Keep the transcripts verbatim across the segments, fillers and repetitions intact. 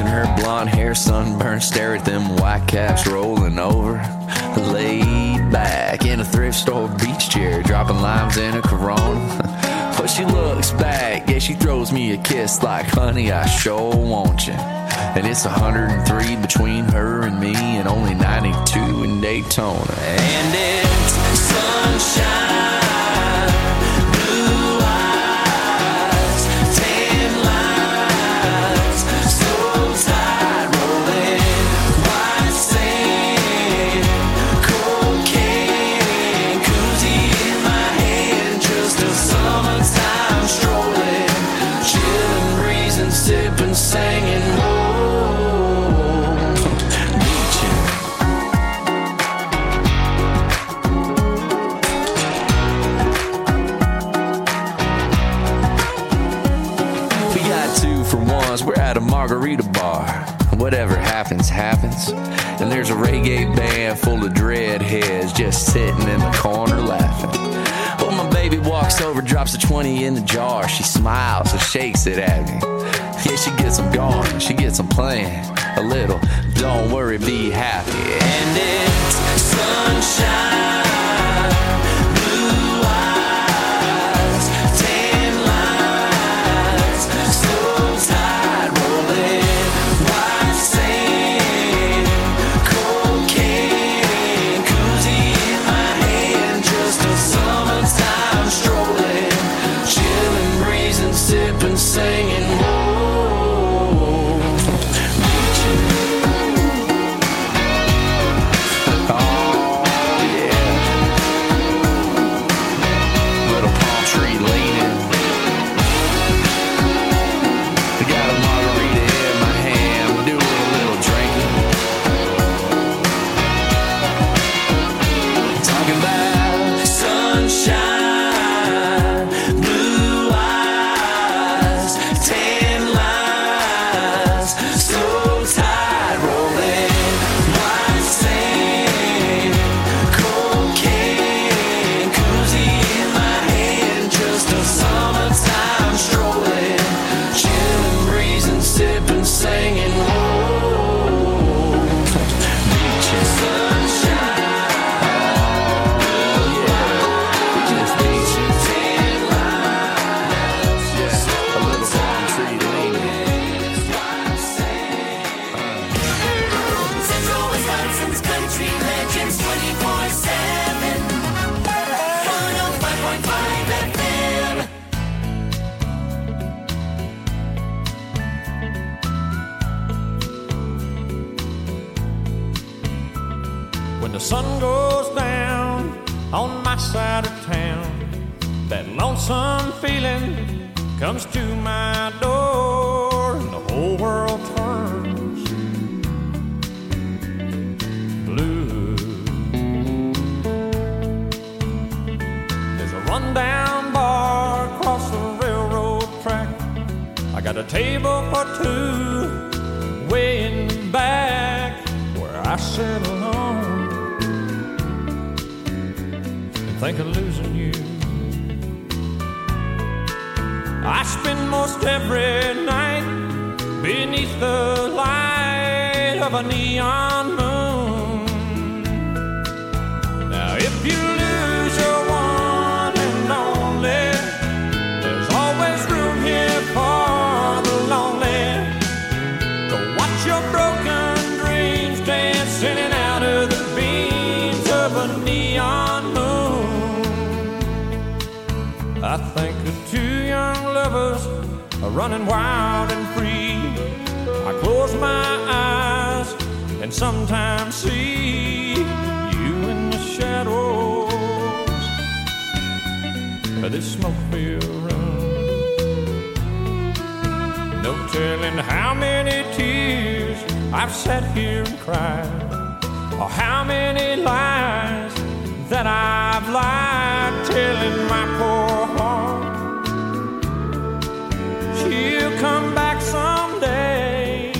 watching her blonde hair sunburn, stare at them white caps rolling over. Laid back in a thrift store beach chair, dropping limes in a Corona. But she looks back, yeah, she throws me a kiss like, honey, I sure want you. And it's one hundred three between her and me, and only ninety-two in Daytona. And it's sunshine. Singing, whoa, beaching. We got two for ones, we're at a margarita bar. Whatever happens, happens. And there's a reggae band full of dreadheads just sitting in the corner laughing. Well, my baby walks over, drops a twenty in the jar. She smiles and shakes it at me. Yeah, she gets them going, she gets them playing a little. Don't worry, be happy. And it's sunshine, blue eyes, tan lines, slow tide rolling, white sand, cocaine, koozie in my hand, just a summertime strolling, chilling, breezing, sipping, singing. When the sun goes down on my side of town, that lonesome feeling comes to my door, and the whole world turns blue. There's a rundown bar across the railroad track. I got a table for two way in the back where I sit alone and think of losing you. I spend most every night beneath the light of a neon moon. Now if you lose your one and only, there's always room here for the lonely. Go watch your broken dreams dance in and out of the beams of a neon moon. I think of two young lovers are running wild and free. I close my eyes and sometimes see you in the shadows of this smoke-filled room. No telling how many tears I've sat here and cried, or how many lies that I've lied, telling my poor heart she'll come back someday.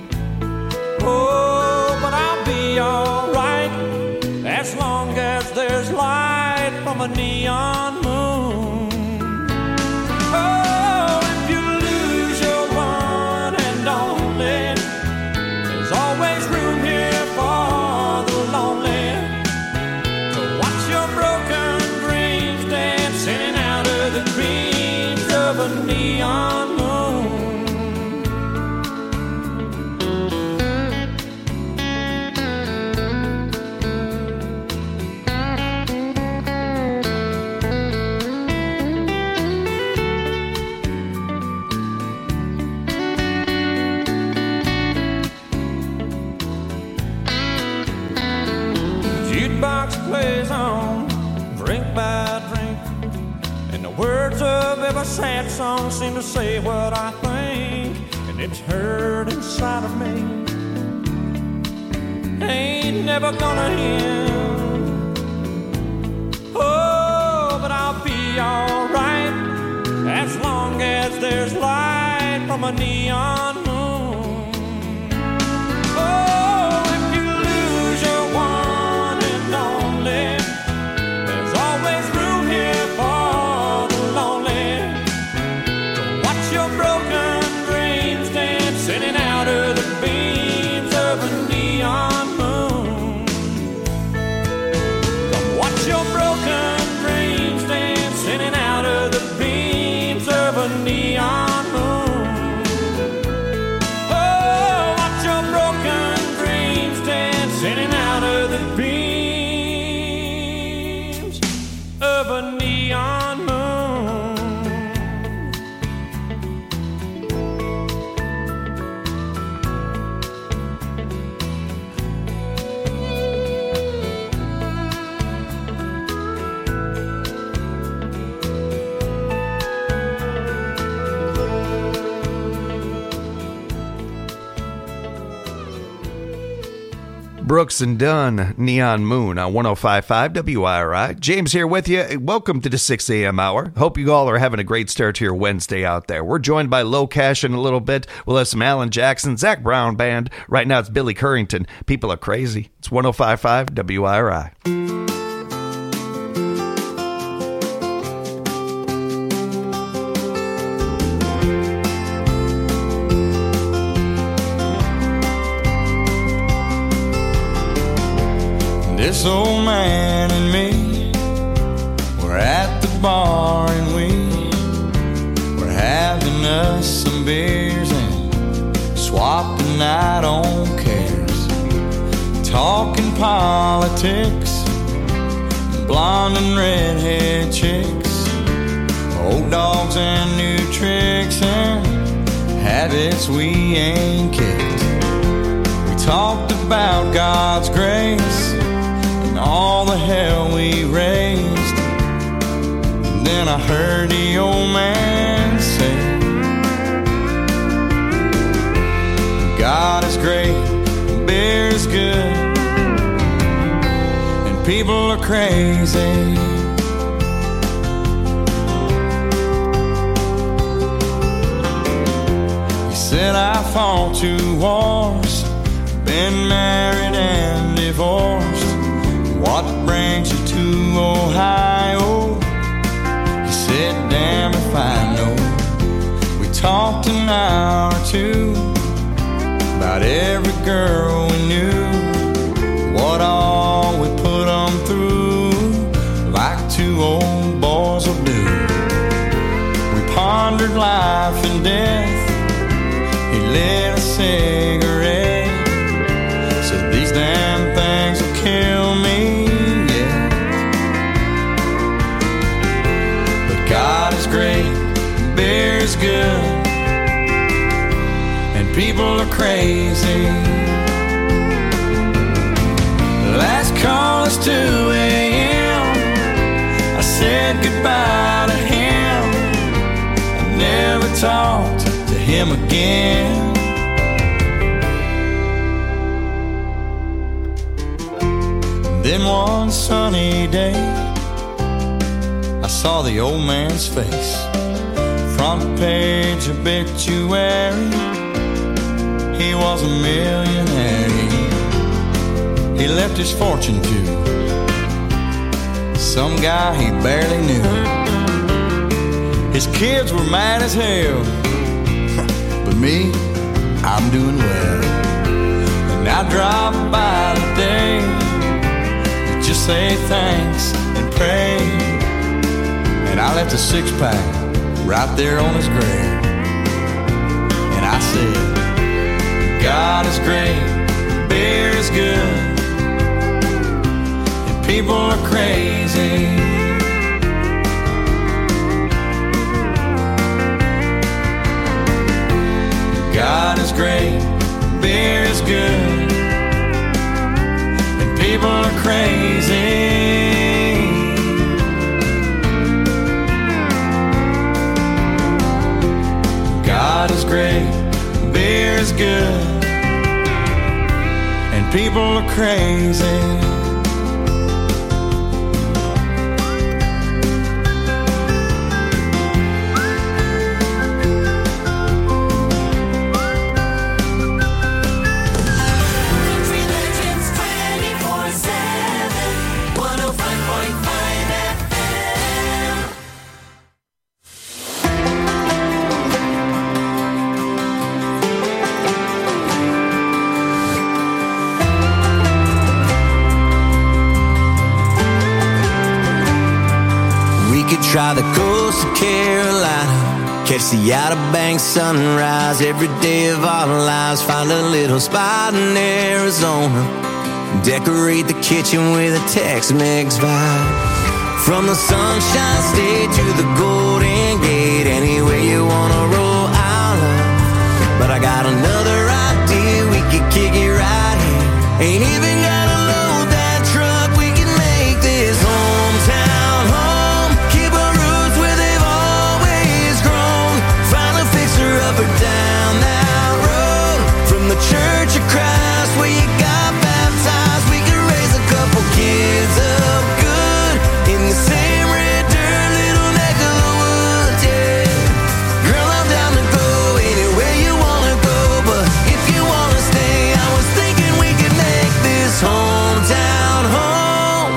Oh, but I'll be alright as long as there's light from a neon moon. Oh, if you lose your one and only, plays on, drink by drink. And the words of every sad song seem to say what I think, and it's hurt inside of me. Ain't never gonna end. Oh, but I'll be alright as long as there's light from a neon moon. Oh, if you lose your one and only, there's always room here for the lonely. To watch your broken dreams dancing out of the beams of a neon moon. Come watch your broken dreams dancing out of the beams of a neon moon. Oh, watch your broken dreams dancing out of the beams of a neon moon. Brooks and Dunn, Neon Moon on one oh five point five W I R I. James here with you. Welcome to the six a.m. hour. Hope you all are having a great start to your Wednesday out there. We're joined by Low Cash in a little bit. We'll have some Alan Jackson, Zach Brown Band. Right now it's Billy Currington. People are crazy. It's one oh five point five W I R I. This old man and me, we're at the bar and we, we're having us some beers and swapping night on cares, talking politics, blonde and redhead chicks, old dogs and new tricks and habits we ain't kicked. We talked about God's grace, all the hell we raised. And then I heard the old man say, God is great, beer is good, and people are crazy. He said I fought two wars, been married and divorced. What brings you to Ohio? He said, damn if I know. We talked an hour or two about every girl we knew, what all we put them through, like two old boys will do. We pondered life and death. He lit a cigarette, said these damn things will kill me. God is great, beer is good, and people are crazy. Last call is two a.m. I said goodbye to him. I never talked to him again. Then one sunny day I saw the old man's face, front page obituary. He was a millionaire. He left his fortune to some guy he barely knew. His kids were mad as hell, but me, I'm doing well. And I drop by today to just say thanks and pray. And I left a six-pack right there on his grave. And I said, God is great, beer is good, and people are crazy. God is great, beer is good, and people are crazy. good, and people are crazy. Try the coast of Carolina, catch the Outer Banks sunrise every day of our lives. Find a little spot in Arizona, decorate the kitchen with a Tex-Mex vibe. From the Sunshine State to the Golden Gate, anywhere you wanna roll, I'll love. But I got another idea, we could kick it right here. Ain't even gotta load that truck, we can make this hometown home. Up or down that road, from the Church of Christ where you got baptized, we could raise a couple kids up good in the same red dirt little neck of the woods, yeah. Girl, I'm down to go anywhere you wanna go, but if you wanna stay, I was thinking we could make this hometown home.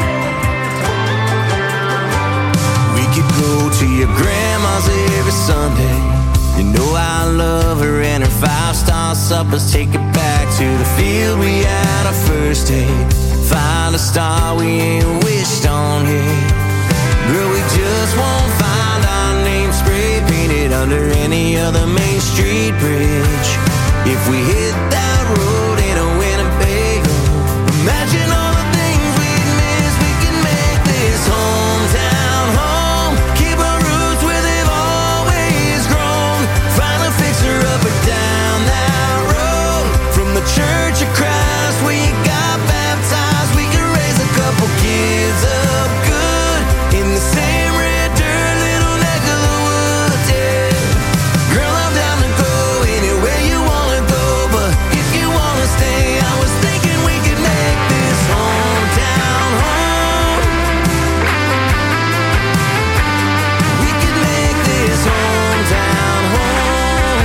We could go to your grandma's every Sunday. You know I love her and her five-star suppers. Take it back to the field we had our first date. Find a star we ain't wished on yet. Girl, we just won't find our name spray painted under any other Main Street bridge. If we hit that road in a Winnebago, imagine all the things we'd miss. We can make this hometown home. Keep our roots where they've always grown. Find a fixer up or down that road, from the Church of Christ where you got baptized, we can raise a couple kids up good in the same red dirt little neck of the woods, yeah. Girl, I'm down to go anywhere you wanna go, but if you wanna stay, I was thinking we could make this hometown home. We could make this hometown home.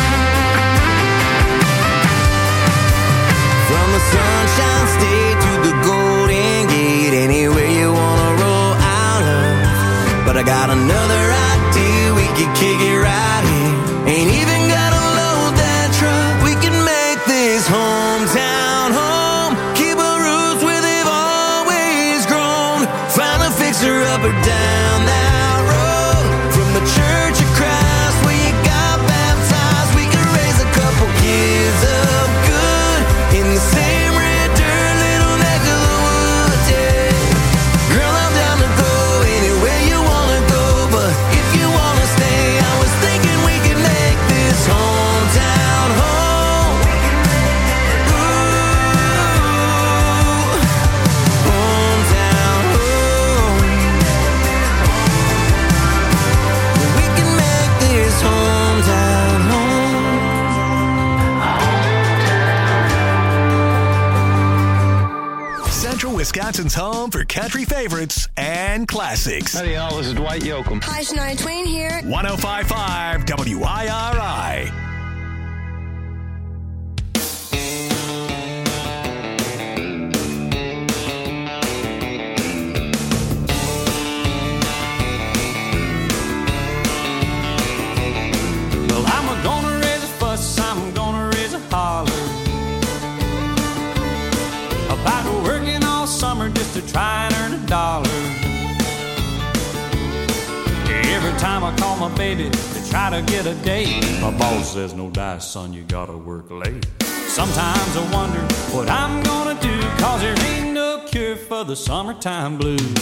From the Sunshine State to the Golden Gate, anywhere you wanna roll, I'll love. But I got another idea, we could kick it right here. Ain't even gotta load that truck, we can make this hometown home. Keep our roots where they've always grown. Find a fixer up or down that road, from the Church of Christ where you got baptized, we can raise a couple kids up good in the same red dirt little neck of the woods, yeah. Girl, I'm down to go anywhere you wanna go, but if you wanna stay, I was thinking we could make this hometown home. Ooh, hometown home. We can make this hometown home. Central Wisconsin's home for country favorites and classics. Howdy, y'all. This is Dwight Yoakam. Hi, Shania Twain here. one oh five point five W I R I. Well, I'm gonna raise a fuss, I'm gonna raise a holler about working all summer just to try and earn a dollar. Every time I call my baby to try to get a date, my boss says, no dice, son, you gotta work late. Sometimes I wonder what I'm gonna do, cause there ain't no cure for the summertime blues.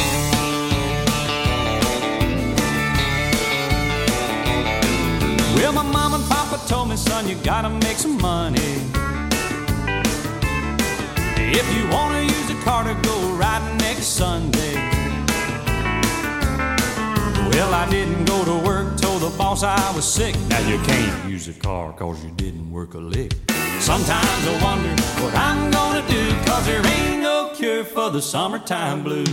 Well, my mom and papa told me, son, you gotta make some money. If you wanna use a car to go riding next Sunday. Well, I didn't go to work, told the boss I was sick. Now you can't use a car cause you didn't work a lick. Sometimes I wonder what I'm gonna do, cause there ain't no cure for the summertime blues.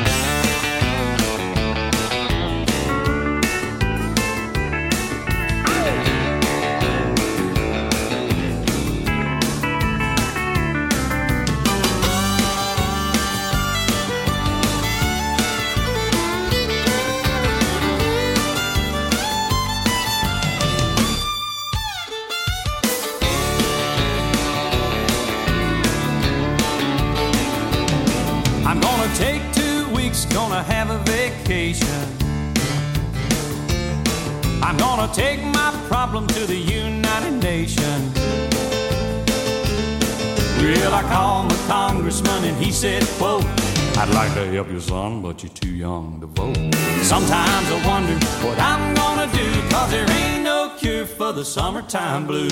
Take two weeks, gonna have a vacation. I'm gonna take my problem to the United Nations. Well, I called my congressman and he said, quote, I'd like to help you, son, but you're too young to vote. Sometimes I wonder what I'm gonna do, cause there ain't no cure for the summertime blues.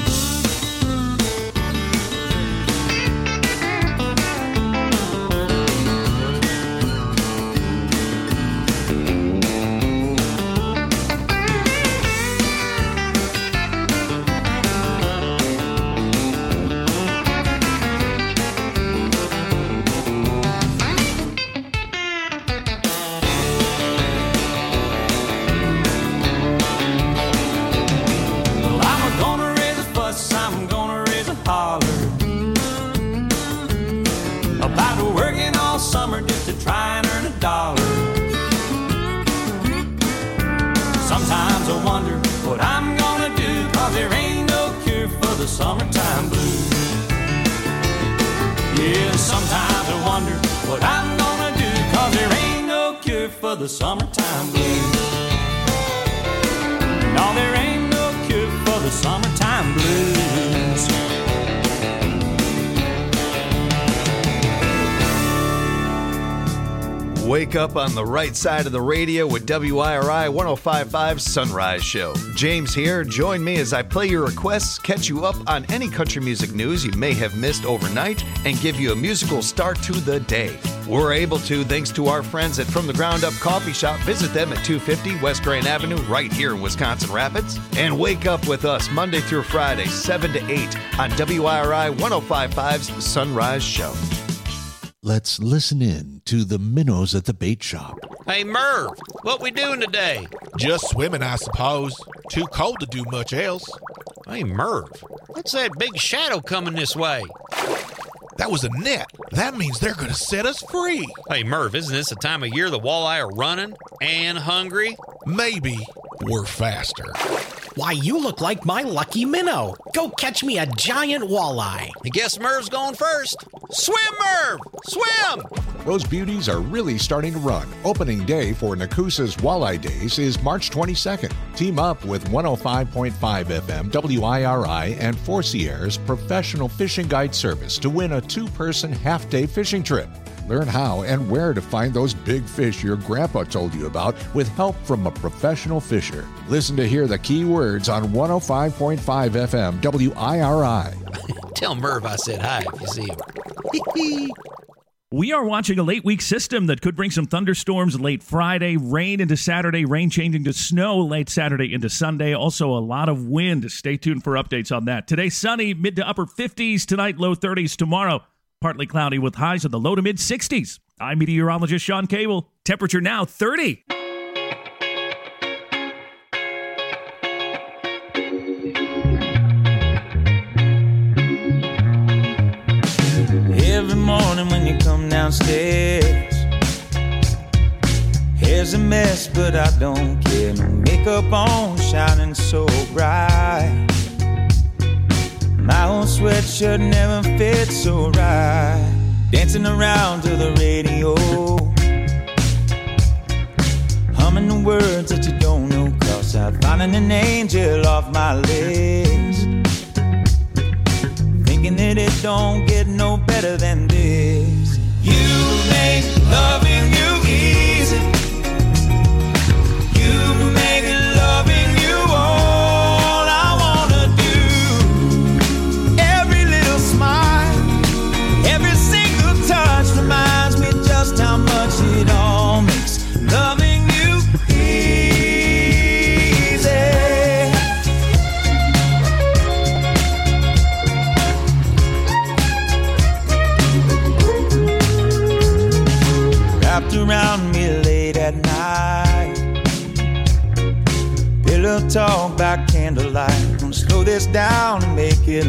Summer just to try and earn a dollar. Sometimes I wonder what I'm gonna do, cause there ain't no cure for the summertime blues. Yeah, sometimes I wonder what I'm gonna do, cause there ain't no cure for the summertime blues. No, there ain't no cure for the summertime blues. Wake up on the right side of the radio with W I R I one oh five point five Sunrise Show. James here. Join me as I play your requests, catch you up on any country music news you may have missed overnight, and give you a musical start to the day. We're able to thanks to our friends at From the Ground Up Coffee Shop. Visit them at two fifty West Grand Avenue right here in Wisconsin Rapids. And wake up with us Monday through Friday, seven to eight on W I R I one oh five point five's Sunrise Show. Let's listen in to the minnows at the bait shop. Hey, Merv, what we doing today? Just swimming, I suppose. Too cold to do much else. Hey, Merv, what's that big shadow coming this way? That was a net. That means they're going to set us free. Hey, Merv, isn't this the time of year the walleye are running and hungry? Maybe we're faster. Why, you look like my lucky minnow. Go catch me a giant walleye. I guess Merv's going first. Swim, Merv! Swim! Those beauties are really starting to run. Opening day for Nakusa's Walleye Days is March twenty-second. Team up with one oh five point five F M, W I R I, and Four Sierras Professional Fishing Guide Service to win a two-person half-day fishing trip. Learn how and where to find those big fish your grandpa told you about with help from a professional fisher. Listen to hear the key words on one oh five point five F M W I R I. Tell Merv I said hi if you see him. We are watching a late week system that could bring some thunderstorms late Friday, rain into Saturday, rain changing to snow late Saturday into Sunday. Also a lot of wind. Stay tuned for updates on that. Today, sunny, mid to upper fifties. Tonight, low thirties. Tomorrow, partly cloudy with highs in the low to mid sixties. I'm meteorologist Sean Cable. Temperature now thirty. Every morning when you come downstairs, hair's a mess, but I don't care. No makeup on, shining so bright. My old sweatshirt never fits so right. Dancing around to the radio, humming the words that you don't know, 'cause I'm finding an angel off my list. Thinking that it don't get no better than this. You make loving you easy. You make loving you all I wanna do. Every little smile, every single touch reminds me just how much it all makes loving you easy. wrapped around me late at night. Pillow talk by candlelight. Gonna slow this down and make it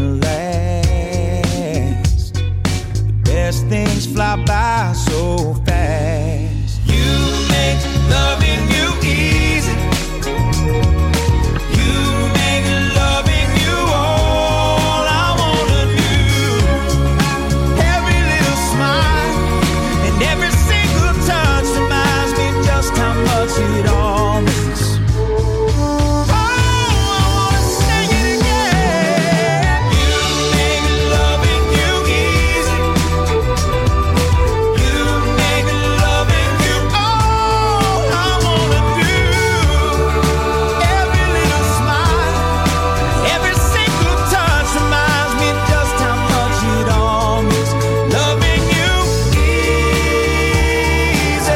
last. The best things fly by so fast. You make loving you easy. You make loving you all I wanna do. Every little smile and every single touch reminds me just how much it all means. Oh, I wanna sing it again. You make loving you easy. You make loving you all I wanna do. Every little smile, every single touch reminds me just how much it all means. Loving you easy,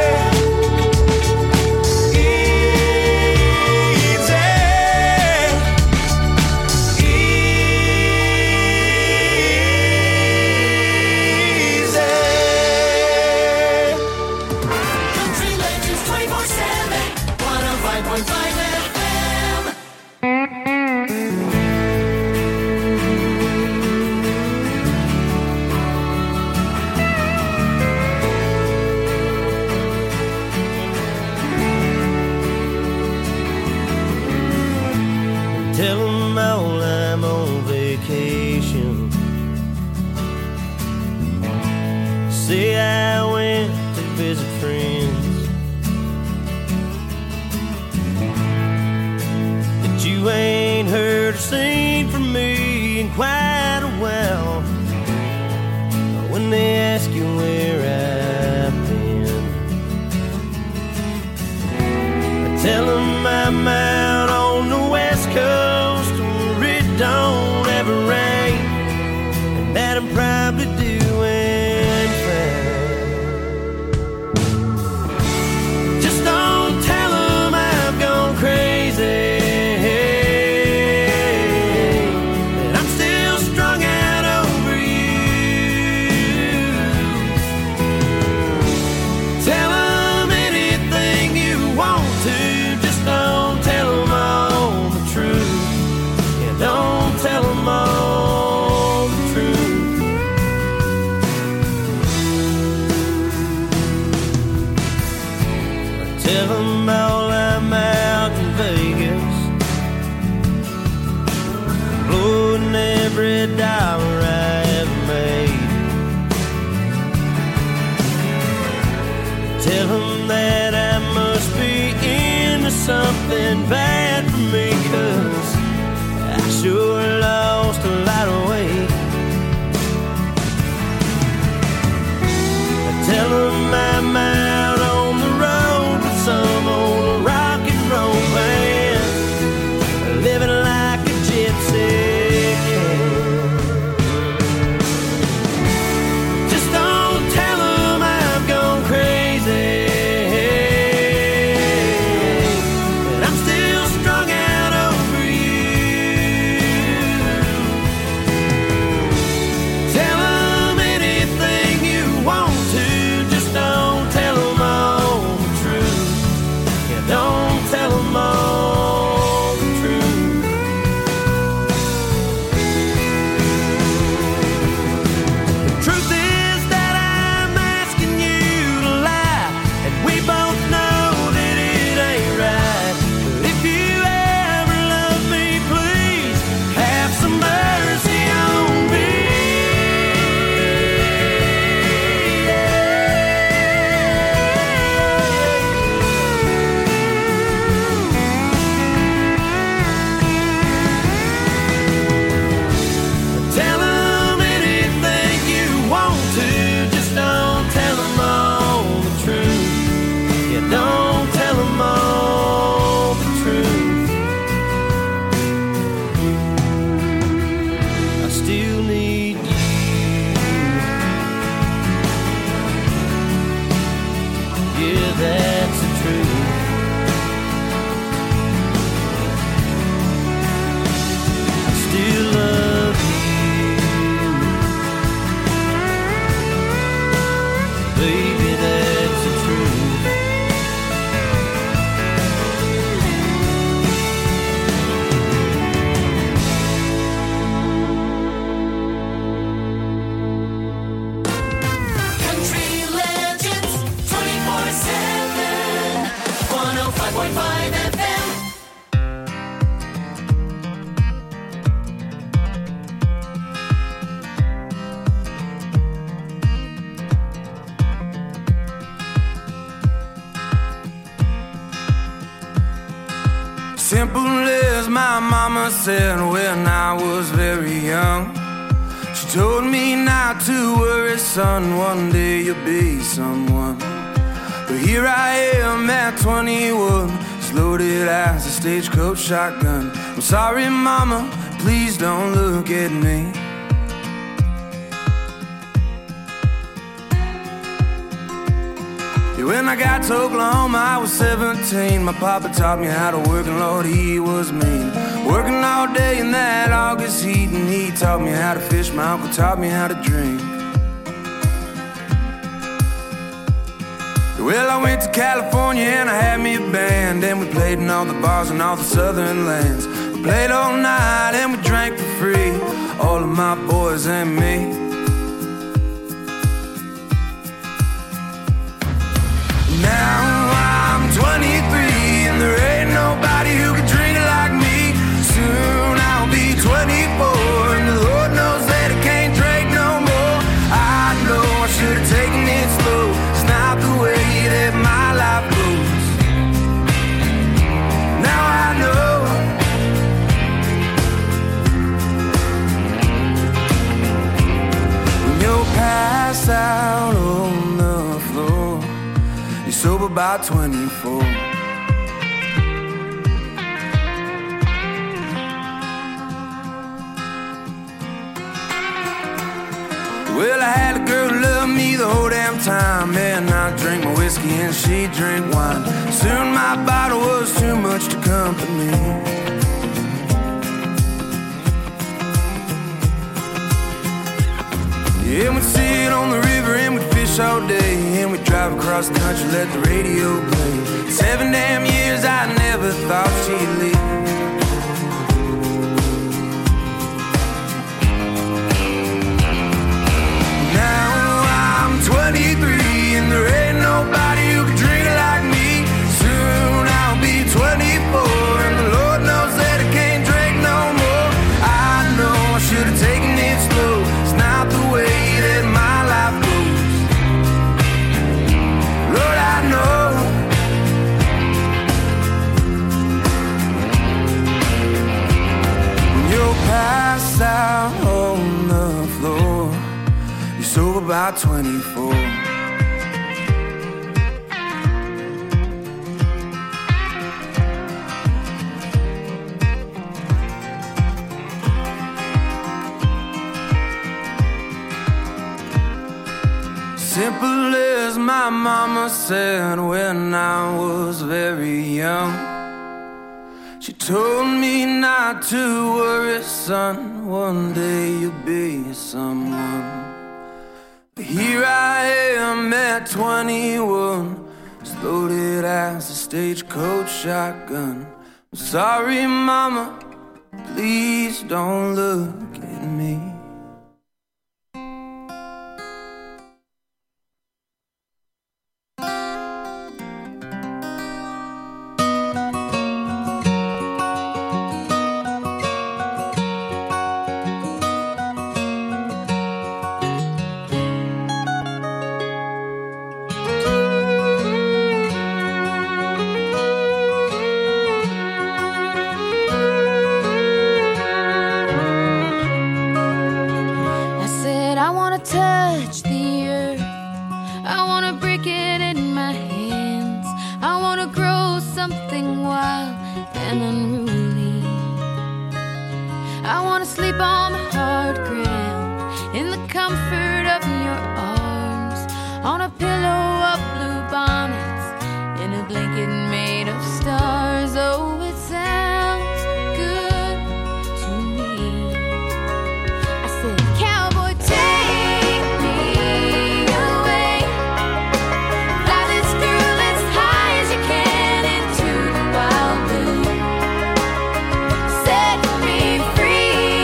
Country Legends twenty-four seven, one oh five point five F M. Tell them all I'm on vacation. Say I went to visit friends. That you ain't heard or seen from me in quite a while. When they ask you where I've been, I tell them I'm out on the west coast where it don't ever rain, and that I'm probably doing fine. Just don't tell them I've gone crazy, that I'm still strung out over you. Tell them anything you want to, just don't tell them all the truth. Yeah, don't tell them all the truth. Tell them all I'm out in Vegas, blowing every dollar I ever made. Tell them that I must be into something bad for me, 'cause I sure lost a lot of weight. Tell them I'm out on the road with some old rock and roll band, living like a gypsy can. Just don't tell them I've gone crazy, that I'm still strung out over you. Tell them anything you want to, just don't tell Simple as my mama said when I was very young. She told me not to worry, son, one day you'll be someone. But here I am at twenty-one, as loaded as a stagecoach shotgun. I'm sorry, mama, please don't look at me. When I got to Oklahoma, I was seventeen. My papa taught me how to work, and Lord, he was mean. Working all day in that August heat, and he taught me how to fish. My uncle taught me how to drink. Well, I went to California and I had me a band, and we played in all the bars in all the southern lands. We played all night and we drank for free, all of my boys and me. Now I'm twenty-three and there ain't nobody who can drink it like me. Soon I'll be twenty-four and the Lord knows that I can't drink no more. I know I should have taken it slow. It's not the way that my life goes. Now I know. When you're passed out on the floor, you're sober by twenty-four. Well, I had a girl who loved me the whole damn time, and I drank my whiskey and she drank wine. Soon my bottle was too much to comfort me. Yeah, we'd sit on the river and we'd fish all day, and we'd drive across the country, let the radio play. Seven damn years I never thought she'd leave. twenty-three and there ain't nobody who can drink it like me. Soon I'll be twenty-four and the Lord knows that I can't drink no more. I know I should have taken it slow. It's not the way that my life goes. Lord, I know. When you're passed out on the floor, you're sober by twenty-four. Simple as my mama said when I was very young. She told me not to worry, son, one day you'll be someone. But here I am at twenty-one, as loaded as a stagecoach shotgun. I'm sorry, mama, please don't look at me. Free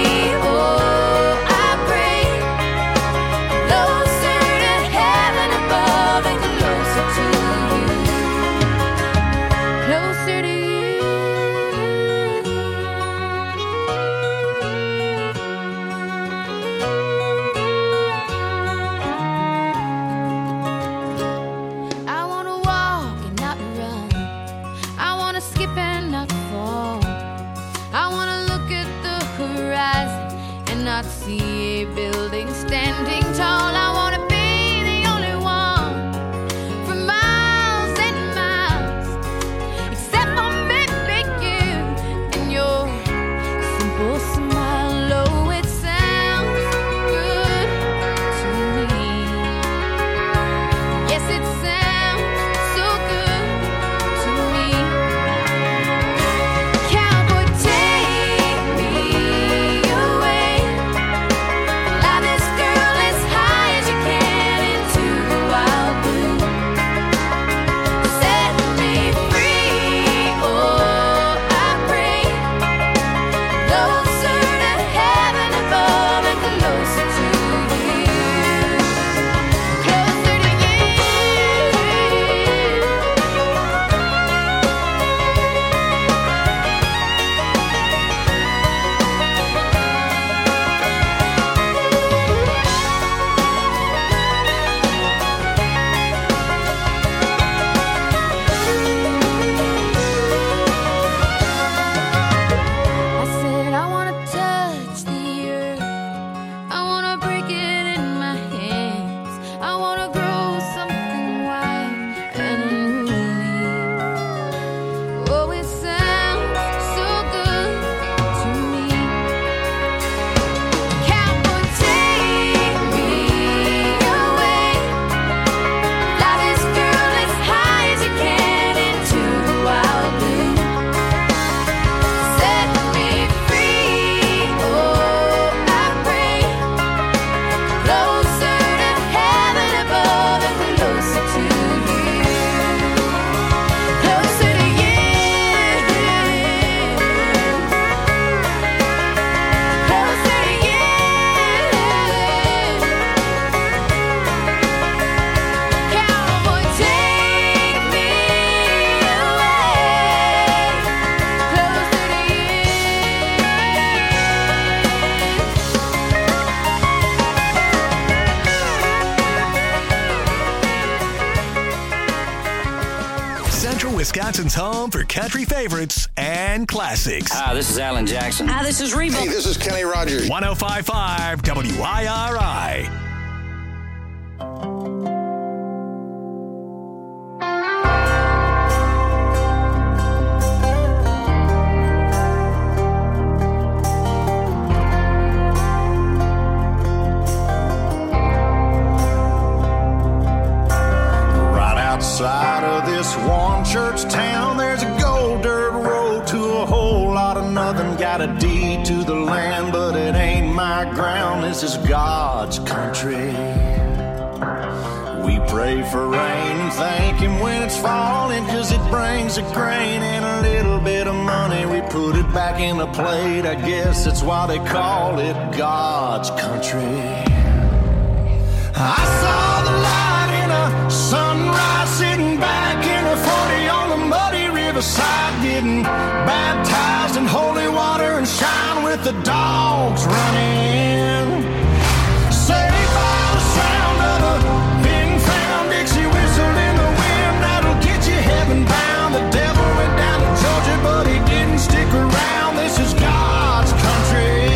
Central Wisconsin's home for country favorites and classics. Hi, this is Alan Jackson. Hi, this is Reba. Hey, this is Kenny Rogers. one oh five point five W I R I. Outside of this one church town, there's a gold dirt road to a whole lot of nothing. Got a deed to the land, but it ain't my ground. This is God's country. We pray for rain and thank Him when it's falling, 'cause it brings a grain and a little bit of money. We put it back in the plate, I guess that's why they call it God's country. I saw the light in a sunrise, sitting back in a forty on the muddy riverside, getting baptized in holy water and shine with the dogs running. Saved by the sound of a big found Dixie whistle in the wind, that'll get you heaven bound. The devil went down to Georgia, but he didn't stick around. This is God's country.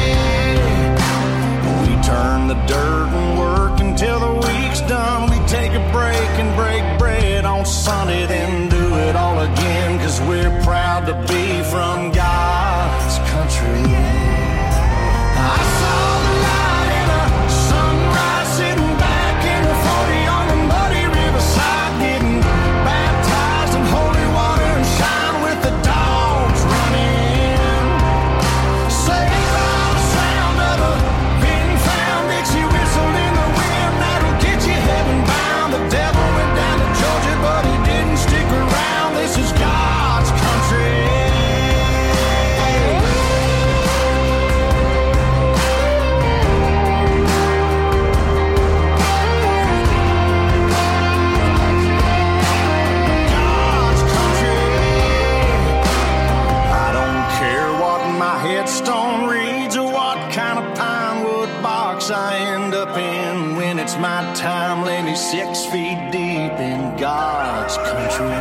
We turn the dirt and work until the week's done. We take a break and break bread on Sunday, then do it all again, 'cause we're proud to be from God's country. I saw the light in a sunrise, sitting back in a forty on the muddy riverside, getting baptized in holy water and shine with the dogs running. Saved by the sound of a big found Dixie whistle in the wind, that'll get you heaven bound. The devil went down to Georgia, but he didn't stick around. This is God's country. God's country. I don't care what my headstone reads or what kind of pine wood box I end up in. When it's my time, lay me six feet deep in God's country.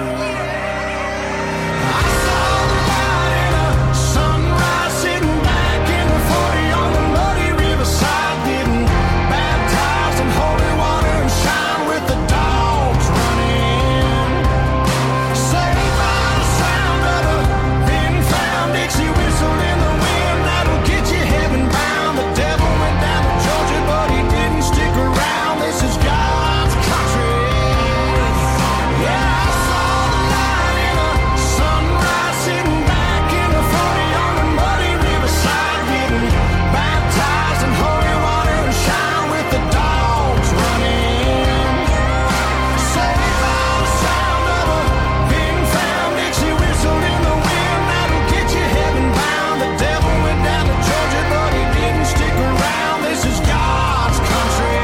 I saw the light in a sunrise, sitting back in the forty on the muddy riverside, getting baptized in holy water and shine with the dogs running. Saved by the sound of a big found Dixie whistle in the wind, that'll get you heaven bound. The devil went down to Georgia, but he didn't stick around. This is God's country. Yeah, I saw the light in a sunrise, sitting back in a forty on the muddy riverside, getting baptized in holy water and shine with the dogs running. Saved by the sound of a big found Dixie whistle in the wind, that'll get you heaven bound. The devil went down to Georgia, but he didn't stick around. This is God's country.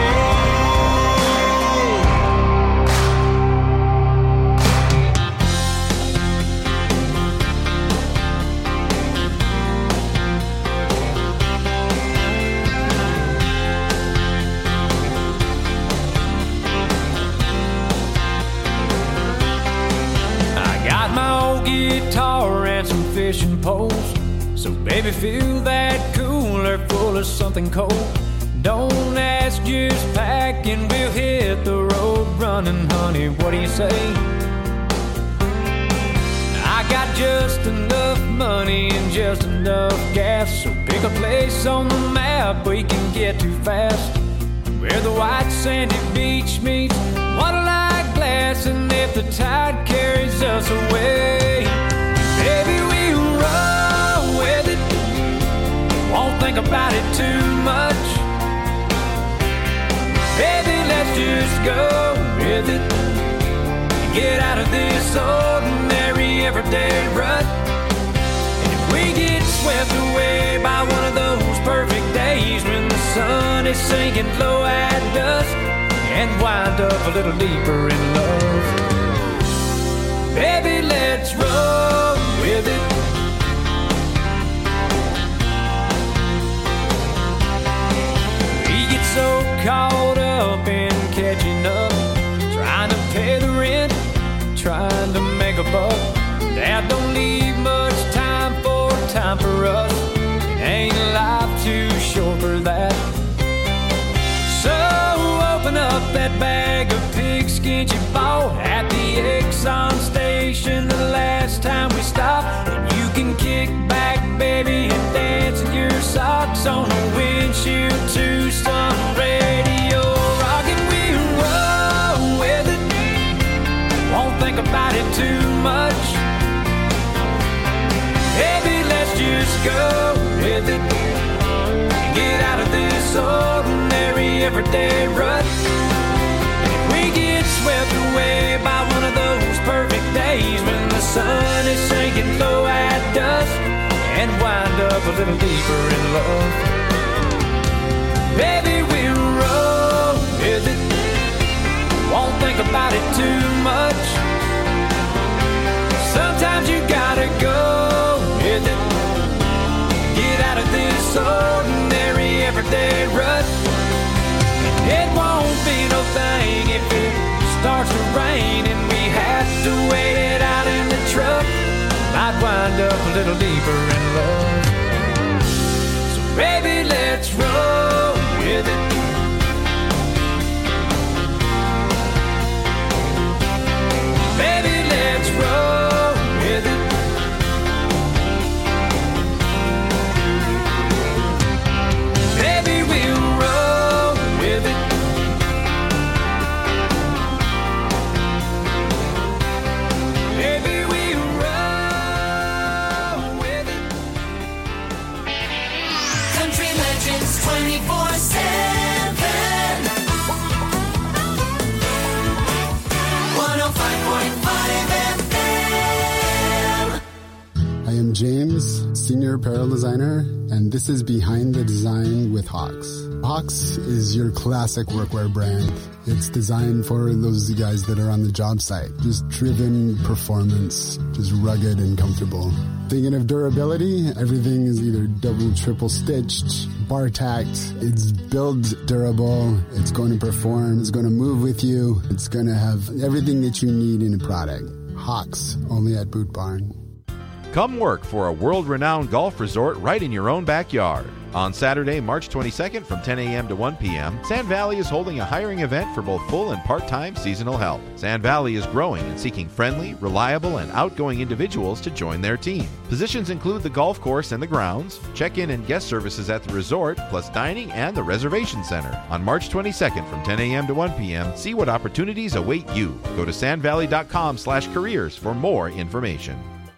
I got my old guitar and some fishing poles, so baby fill that cooler full of something cold. Don't ask, just pack and we'll hit the road running, honey, what do you say? I got just enough money and just enough gas, so pick a place on the map we can get to fast, where the white sandy beach meets water-like glass, and if the tide carries us away, baby, we'll roll with it, won't think about it too much. Baby, let's just go with it, get out of this ordinary everyday rut. And if we get swept away by one of those perfect days when the sun is sinking low at dusk, and wind up a little deeper in love, baby, let's roll with it. We get so caught up in catching up, trying to pay the rent, trying to make a buck. rust. Ain't life too short for that? So open up that bag of pigskin you bought at the Exxon station the last time we stopped. And you can kick back, baby, and dance in your socks on the windshield to some radio rock, and we roll with it. Won't think about it too much. Baby, let's just go with it. Get out of this ordinary everyday rut. If we get swept away by one of those perfect days when the sun is sinking low at dusk, and wind up a little deeper in love, baby, we'll roll with it. Won't think about it too much. Sometimes you gotta go with it. Get out of this ordinary everyday rut. It won't be no thing if it starts to rain and we have to wait it out in the truck. Might wind up a little deeper in love. So baby, let's roll with it. Baby, let's roll with it. Baby, we'll roll with it. Baby, we'll roll with it. Country Legends twenty-four seven. one oh five point five F M. I am James, Senior Apparel Designer, and this is Behind the Design with Hawks. Hawks is your classic workwear brand. It's designed for those guys that are on the job site. Just driven performance, just rugged and comfortable. Thinking of durability, everything is either double, triple stitched, bar tacked. It's build durable. It's going to perform. It's going to move with you. It's going to have everything that you need in a product. Hawks, only at Boot Barn. Come work for a world-renowned golf resort right in your own backyard. On Saturday, March twenty-second from ten a.m. to one p.m., Sand Valley is holding a hiring event for both full and part-time seasonal help. Sand Valley is growing and seeking friendly, reliable, and outgoing individuals to join their team. Positions include the golf course and the grounds, check-in and guest services at the resort, plus dining and the reservation center. On March twenty-second from ten a.m. to one p.m., see what opportunities await you. Go to sand valley dot com slash careers for more information.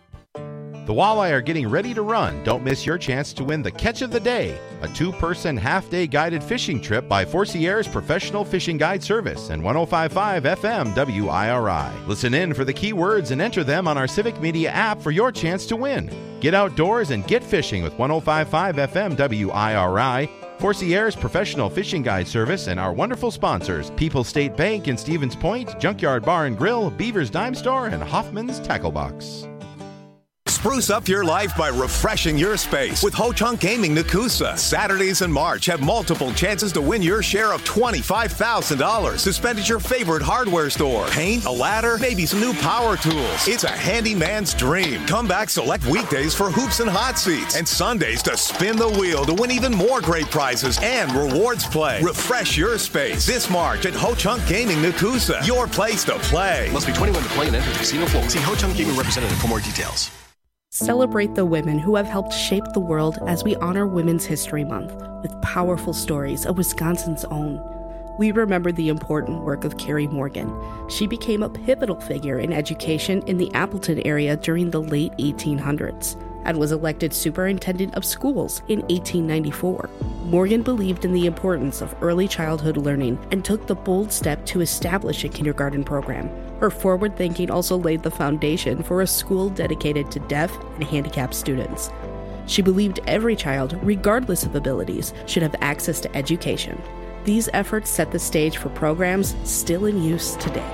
The Walleye are getting ready to run. Don't miss your chance to win the Catch of the Day, a two-person half-day guided fishing trip by Four Sierras Professional Fishing Guide Service and one oh five point five F M W I R I. Listen in for the key words and enter them on our Civic Media app for your chance to win. Get outdoors and get fishing with one oh five point five F M W I R I, Four Sierras Professional Fishing Guide Service, and our wonderful sponsors, People's State Bank in Stevens Point, Junkyard Bar and Grill, Beaver's Dime Store, and Hoffman's Tackle Box. Spruce up your life by refreshing your space with Ho Chunk Gaming Nakusa. Saturdays in March have multiple chances to win your share of twenty-five thousand dollars to spend at your favorite hardware store. Paint, a ladder, maybe some new power tools. It's a handyman's dream. Come back select weekdays for hoops and hot seats, and Sundays to spin the wheel to win even more great prizes and rewards play. Refresh your space this March at Ho Chunk Gaming Nakusa. Your place to play. Must be twenty-one to play and enter the casino floor. See Ho Chunk Gaming representative for more details. Celebrate the women who have helped shape the world as we honor Women's History Month with powerful stories of Wisconsin's own. We remember the important work of Carrie Morgan. She became a pivotal figure in education in the Appleton area during the late eighteen hundreds and was elected superintendent of schools in eighteen ninety-four. Morgan believed in the importance of early childhood learning and took the bold step to establish a kindergarten program. Her forward thinking also laid the foundation for a school dedicated to deaf and handicapped students. She believed every child, regardless of abilities, should have access to education. These efforts set the stage for programs still in use today.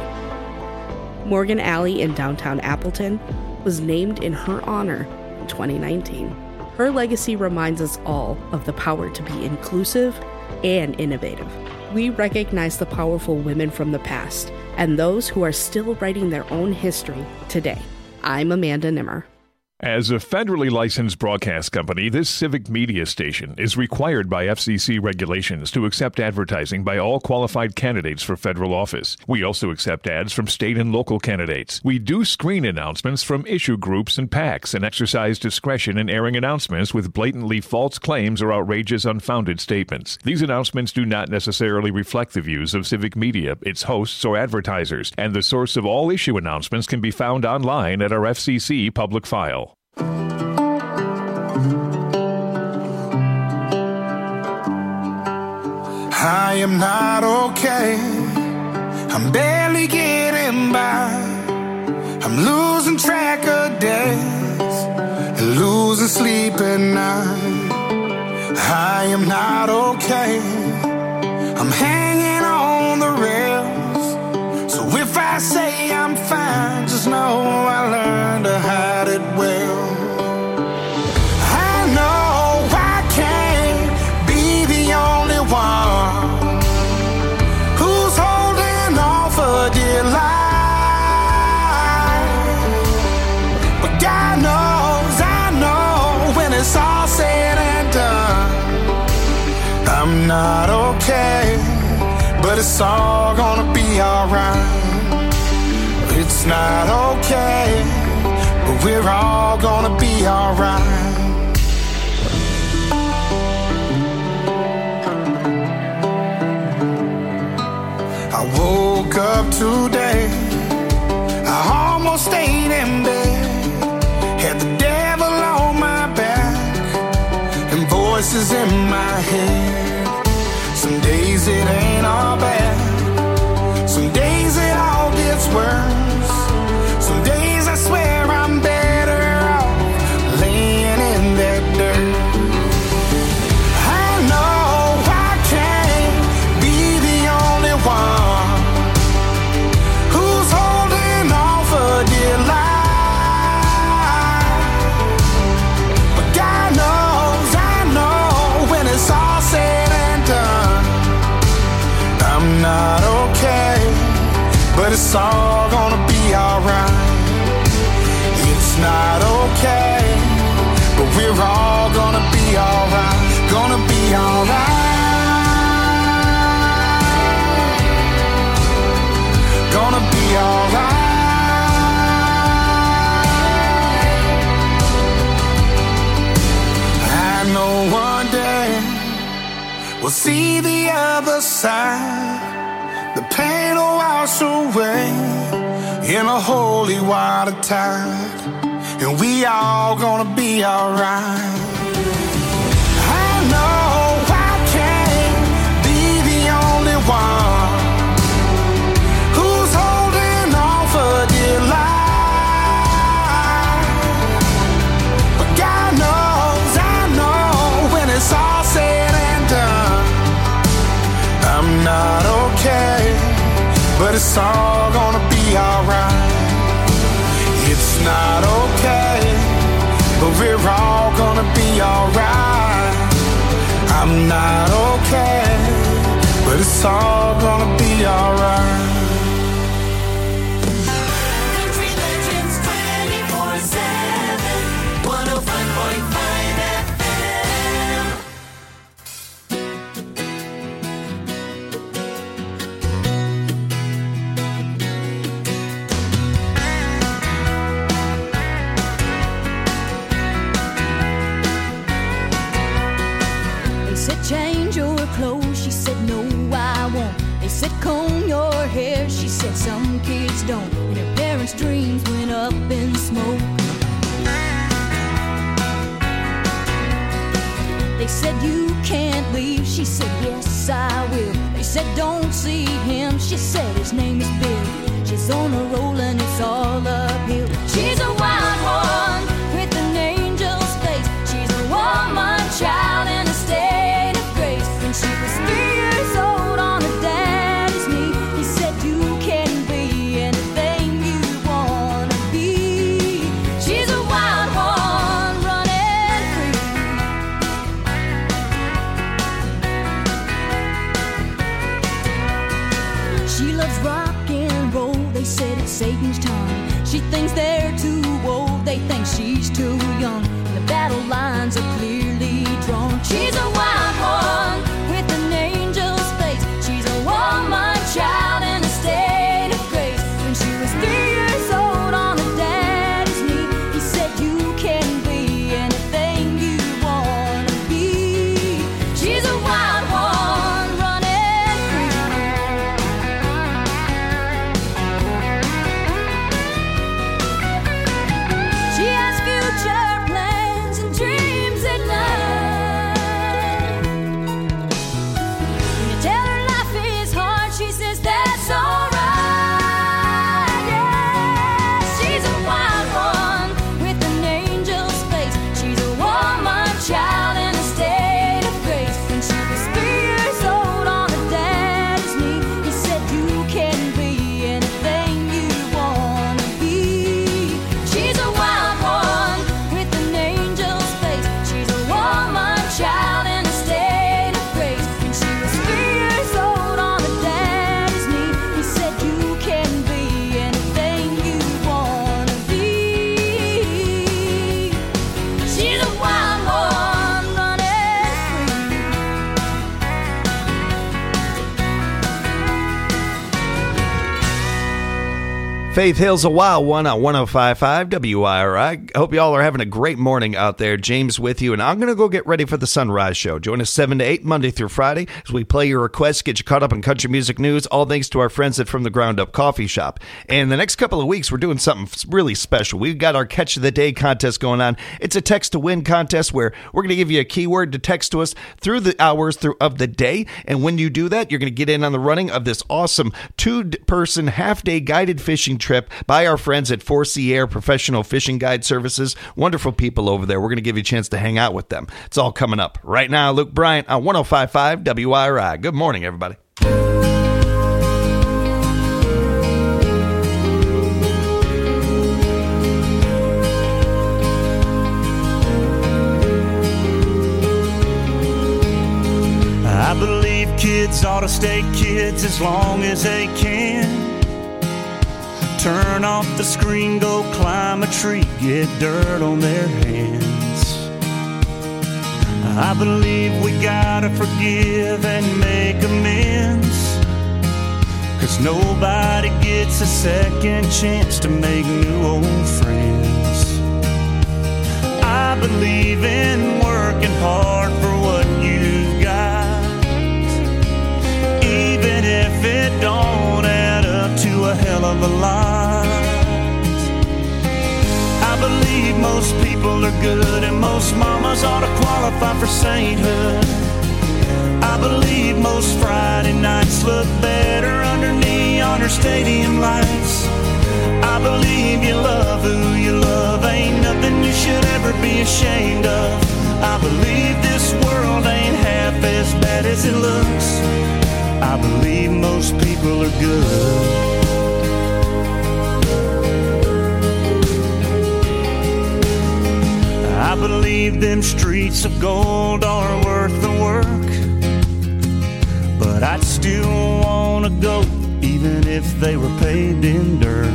Morgan Alley in downtown Appleton was named in her honor in twenty nineteen. Her legacy reminds us all of the power to be inclusive and innovative. We recognize the powerful women from the past and those who are still writing their own history today. I'm Amanda Nimmer. As a federally licensed broadcast company, this civic media station is required by F C C regulations to accept advertising by all qualified candidates for federal office. We also accept ads from state and local candidates. We do screen announcements from issue groups and PACs and exercise discretion in airing announcements with blatantly false claims or outrageous, unfounded statements. These announcements do not necessarily reflect the views of civic media, its hosts, or advertisers, and the source of all issue announcements can be found online at our F C C public file. I am not okay. I'm barely getting by. I'm losing track of days and losing sleep at night. I am not okay. I'm hanging on the rails. So if I say I'm fine, just know I learned to hide it well. I know I can't be the only one who's holding on for dear life. But God knows, I know when it's all said and done, I'm not okay, but it's all gonna be alright. It's not okay, but we're all gonna be alright. I woke up today, I almost stayed in bed, had the devil on my back and voices in my head. Some days it ain't all bad, some days it all gets worse. Some days I swear I'm better off laying in that dirt. I know I can't be the only one who's holding on for dear life. But God knows, I know when it's all said and done, I'm not okay, but it's all gonna be alright. It's not okay, but we're all gonna be alright. Gonna be alright. Gonna be alright. I know one day we'll see the other side. The pain will wash away in a holy water tide, and we all gonna be alright. I know I can't be the only one who's holding on for dear life. But God knows, I know when it's all said and done, I'm not okay, but it's all gonna be alright. It's not okay, but we're all gonna be alright. I'm not okay, but it's all gonna be alright. Country Legends twenty-four seven, one oh five point five F M. They said change your clothes, she said no I won't. They said comb your hair, she said some kids don't. And her parents' dreams went up in smoke. They said you can't leave, she said yes I will. They said don't see him, she said his name is Bill. She's on a roll and it's all uphill. She's a wild one with an angel's face. She's a woman child in a state of grace. When she was three years old on her daddy's knee, he said you can be anything you wanna be. She's a wild one running free. She loves rock and roll, they said it's Satan's time. She thinks they're too old they think she's too young. And the battle lines are clearly drawn. She's a wild one with an angel's face. She's a woman child in a state of grace. When she was three years old on her daddy's knee, he said you can be anything you want to be. She's a wild one running free. She has future plans and dreams at night. When you tell her life is hard, she says that's alright. Yeah, she's a wild one with an angel's face. She's a woman child in a state of grace. When she was three years old on her daddy's knee, he said you can be anything you want to be. She's a wild one with an angel's face. She's a woman child in a state of grace. When she was three years old on her daddy's knee, he said you can be anything you want to be. She's a wild one running free. Faith Hill's a wild one on one oh five point five W I R I. Hope y'all are having a great morning out there. James with you, and I'm going to go get ready for the Sunrise Show. Join us seven to eight Monday through Friday as we play your requests, get you caught up in country music news, all thanks to our friends at From the Ground Up Coffee Shop. And the next couple of weeks, we're doing something really special. We've got our Catch of the Day contest going on. It's a text to win contest where we're going to give you a keyword to text to us through the hours through of the day. And when you do that, you're going to get in on the running of this awesome two-person half-day guided fishing trip by our friends at four C Air Professional Fishing Guide Services. Wonderful people over there. We're going to give you a chance to hang out with them. It's all coming up right now. Luke Bryant on one oh five point five W I R I. Good morning, everybody. I believe kids ought to stay kids as long as they can. Turn off the screen, go climb a tree, get dirt on their hands. I believe we gotta forgive and make amends, 'cause nobody gets a second chance to make new old friends. I believe in working hard for what you've got, even if it don't add up to a hell of a lot. I believe most people are good and most mamas ought to qualify for sainthood. I believe most Friday nights look better under neon or stadium lights. I believe you love who you love, ain't nothing you should ever be ashamed of. I believe this world ain't half as bad as it looks. I believe most people are good. I believe them streets of gold are worth the work, but I'd still want to go even if they were paved in dirt.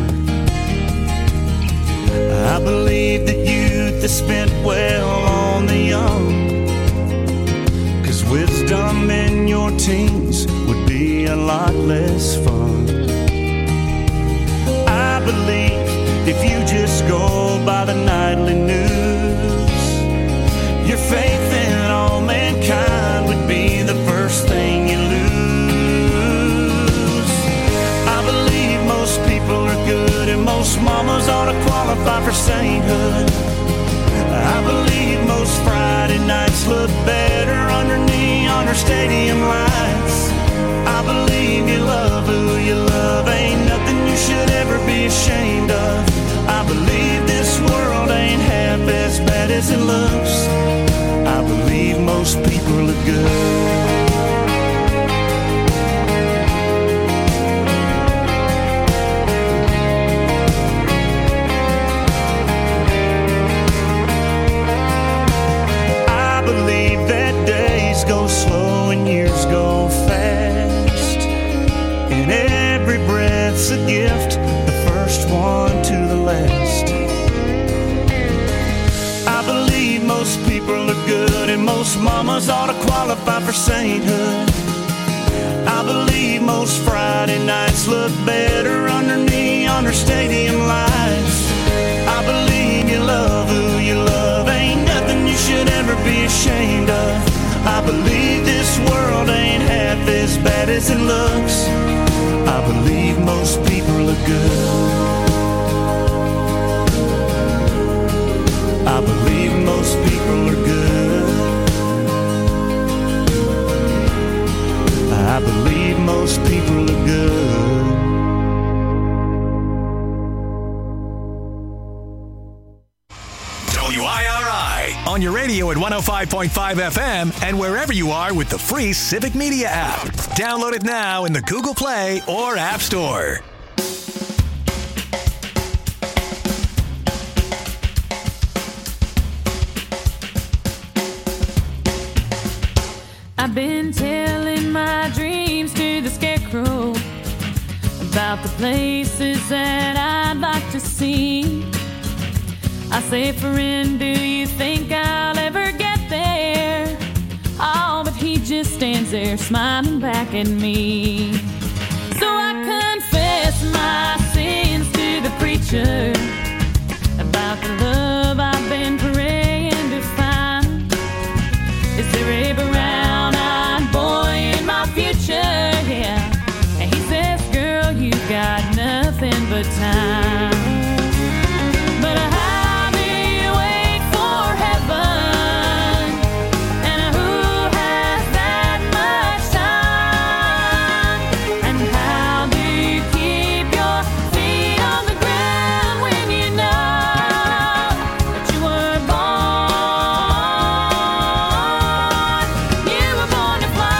I believe that youth is spent well on the young, 'cause wisdom in your teens would be a lot less fun. I believe if you just go by the nightly news, your faith in all mankind would be the first thing you lose. I believe most people are good and most mamas ought to qualify for sainthood. I believe most Friday nights look better under neon or stadium lights. I believe you love who you love, ain't nothing you should ever be ashamed of. I believe this world ain't half as bad as it looks. I believe most people are good. I believe that days go slow and years go fast, and every breath's a gift, the first one mamas ought to qualify for sainthood. I believe most Friday nights look better under neon or stadium lights. I believe you love who you love, ain't nothing you should ever be ashamed of. I believe this world ain't half as bad as it looks. I believe most people are good. I believe most people are good. I believe most people are good. W I R I on your radio at one oh five point five F M and wherever you are with the free Civic Media app. Download it now in the Google Play or App Store. I've been telling my dreams to the scarecrow about the places that I'd like to see. I say, friend, do you think I'll ever get there? Oh, but he just stands there smiling back at me. So I confess my sins to the preacher about the love I've been praying to find. Is there a brown-eyed boy in my future? Yeah. And he says, girl, you got nothing but time. But how do you wait for heaven? And who has that much time? And how do you keep your feet on the ground when you know that you were born? You were born to fly.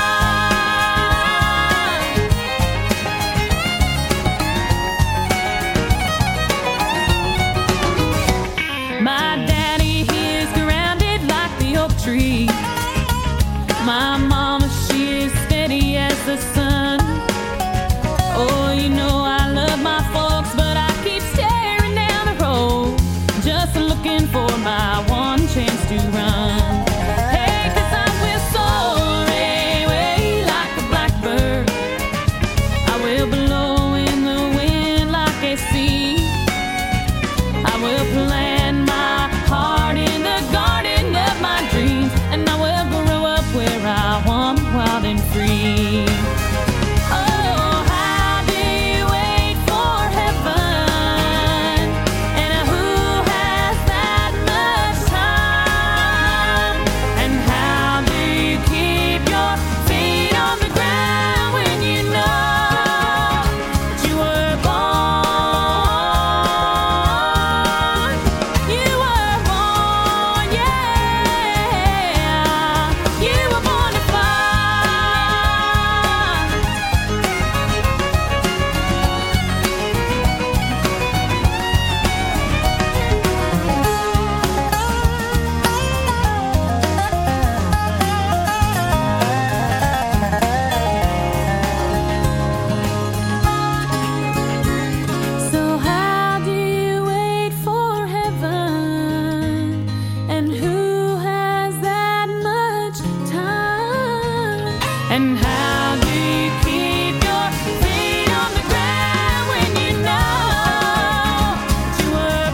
My daddy, he is grounded like the oak tree. My mama, she is steady as the sun. Oh, you know I love my folks, but I keep staring down the road, just looking for my one chance to run. Hey, 'cause I will soar away like a blackbird. I will blow in the wind like a sea. I will plant my heart in the garden of my dreams, and I will grow up where I want, wild and free. Oh, how do you wait for heaven? And who has that much time? And how do you keep your feet on the ground when you know that you were born? You were born, yeah. You were born to fly. So how do you wait for heaven? And who has that much time? And how do you keep your feet on the ground when you know that you were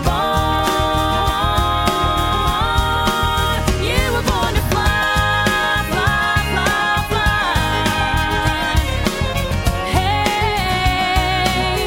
born? You were born to fly, fly, fly, fly. Hey.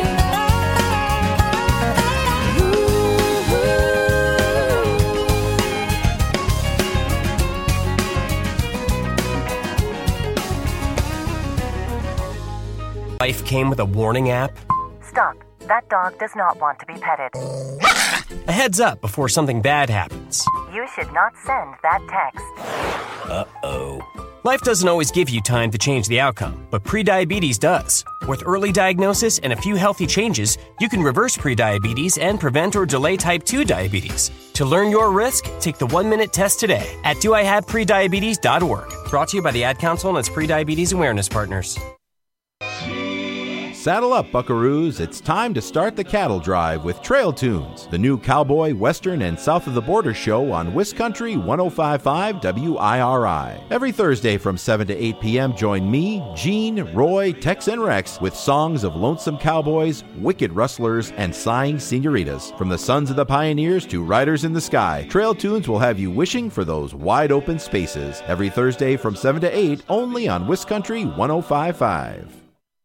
Life came with a warning app. Stop. That dog does not want to be petted. A heads up before something bad happens. You should not send that text. Uh-oh. Life doesn't always give you time to change the outcome, but prediabetes does. With early diagnosis and a few healthy changes, you can reverse prediabetes and prevent or delay type two diabetes. To learn your risk, take the one-minute test today at do I have prediabetes dot org. Brought to you by the Ad Council and its prediabetes awareness partners. Saddle up, buckaroos. It's time to start the cattle drive with Trail Tunes, the new cowboy, western, and south of the border show on Wiscountry one oh five point five W I R I. Every Thursday from seven to eight p.m., join me, Gene, Roy, Tex, and Rex with songs of lonesome cowboys, wicked rustlers, and sighing senoritas. From the sons of the pioneers to riders in the sky, Trail Tunes will have you wishing for those wide open spaces. Every Thursday from seven to eight, only on Wiscountry one oh five point five.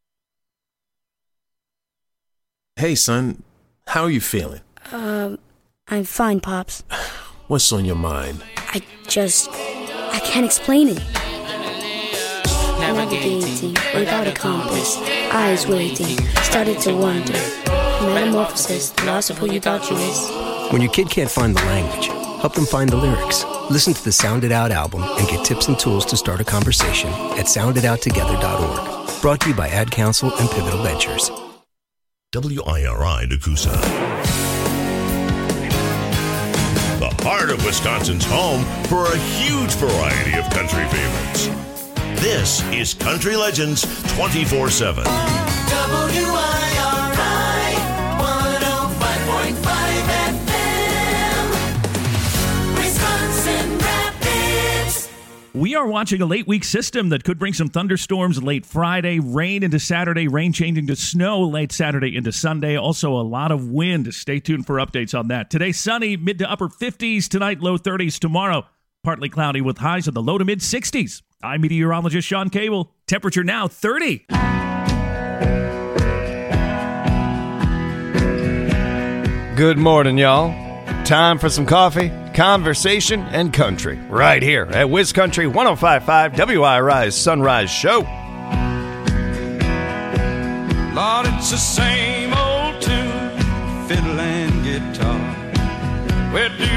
Hey, son, how are you feeling? Um, I'm fine, Pops. What's on your mind? I just... I can't explain it. Navigating without a compass, eyes waiting, started to wonder. Metamorphosis, the loss of who you thought you was. When your kid can't find the language, help them find the lyrics. Listen to the Sound It Out album and get tips and tools to start a conversation at sound it out together dot org. Brought to you by Ad Council and Pivotal Ventures. W I R I Nakusa. The heart of Wisconsin's home for a huge variety of country favorites. This is Country Legends twenty-four seven. W I R I one oh five point five F M. Wisconsin Rapids. We are watching a late week system that could bring some thunderstorms late Friday, rain into Saturday, rain changing to snow late Saturday into Sunday. Also a lot of wind. Stay tuned for updates on that. Today, sunny, mid to upper fifties. Tonight, low thirties. Tomorrow, partly cloudy with highs in the low to mid sixties. I'm meteorologist Sean Cable. Temperature now thirty. Good morning, y'all. Time for some coffee, conversation, and country right here at Wiscountry one oh five point five W I R I's Sunrise Show. Lord, it's the same old tune, fiddle and guitar. Where do